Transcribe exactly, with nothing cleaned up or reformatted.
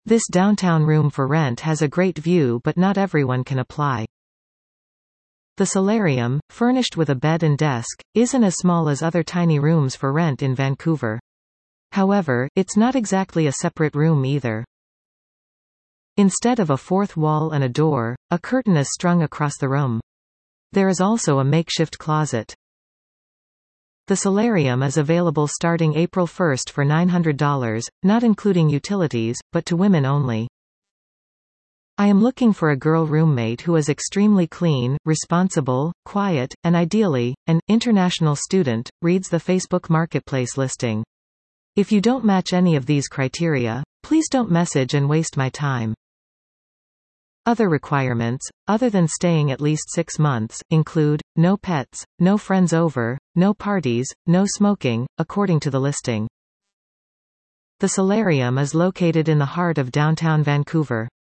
This downtown room for rent has a great view, but not everyone can apply. The Solarium, furnished with a bed and desk, isn't as small as other tiny rooms for rent in Vancouver. However, it's not exactly a separate room either. Instead of a fourth wall and a door, a curtain is strung across the room. There is also a makeshift closet. The Solarium is available starting April first for nine hundred dollars, not including utilities, but to women only. I am looking for a girl roommate who is extremely clean, responsible, quiet, and ideally, an international student, reads the Facebook Marketplace listing. If you don't match any of these criteria, please don't message and waste my time. Other requirements, other than staying at least six months, include, no pets, no friends over, no parties, no smoking, according to the listing. The Solarium is located in the heart of downtown Vancouver.